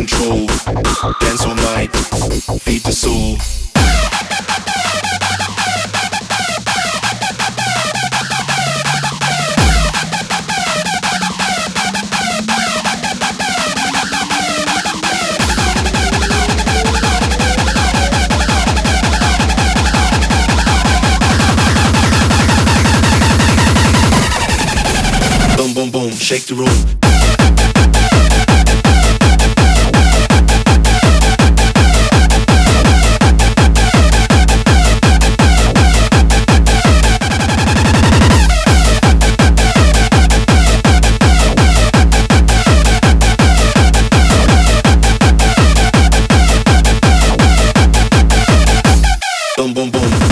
control. Dance all night, feed the soul. Boom, boom, boom, shake the room. Boom, boom, boom.